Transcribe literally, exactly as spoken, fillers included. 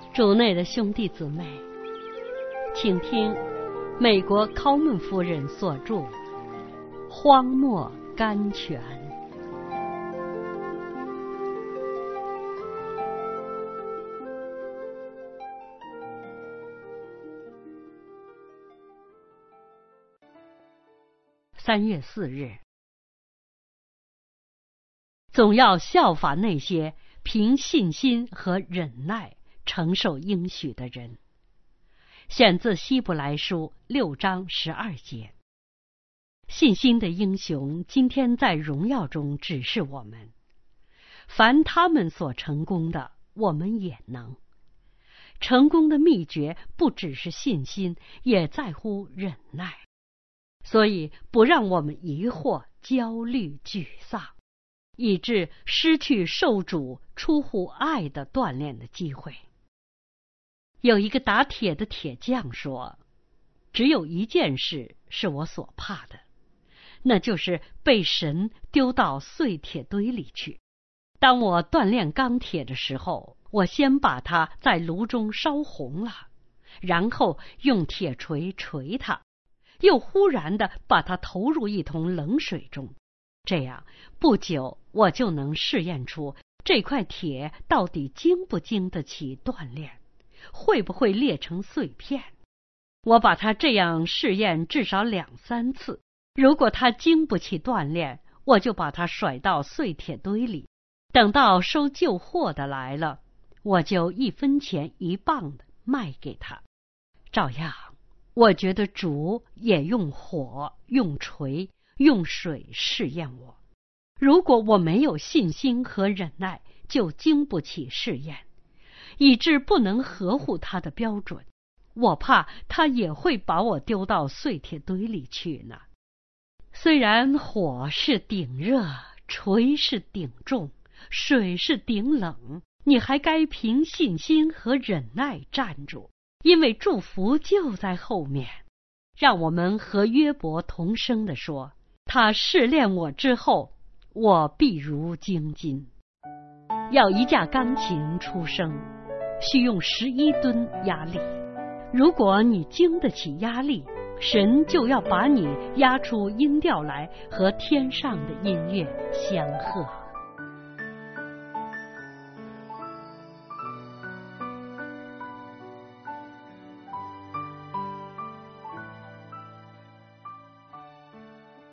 主内的兄弟姊妹，请听美国考门夫人所著《荒漠甘泉》。三月四日，总要效法那些凭信心和忍耐承受应许的人。选自希伯来书六章十二节。信心的英雄今天在荣耀中指示我们，凡他们所成功的，我们也能。成功的秘诀不只是信心，也在乎忍耐。所以不让我们疑惑、焦虑、沮丧，以致失去受主出乎爱的锻炼的机会。有一个打铁的铁匠说，只有一件事是我所怕的，那就是被神丢到碎铁堆里去。当我锻炼钢铁的时候，我先把它在炉中烧红了，然后用铁锤锤它，又忽然地把它投入一桶冷水中，这样不久我就能试验出这块铁到底经不经得起锻炼，会不会裂成碎片。我把它这样试验至少两三次，如果它经不起锻炼，我就把它甩到碎铁堆里，等到收旧货的来了，我就一分钱一磅的卖给他。照样我觉得主也用火、用锤、用水试验我。如果我没有信心和忍耐，就经不起试验，以致不能合乎他的标准。我怕他也会把我丢到碎铁堆里去呢。虽然火是顶热，锤是顶重，水是顶冷，你还该凭信心和忍耐站住，因为祝福就在后面。让我们和约伯同声地说，他试炼我之后，我必如精金。要一架钢琴出声，需用十一吨压力。如果你经得起压力，神就要把你压出音调来，和天上的音乐相和。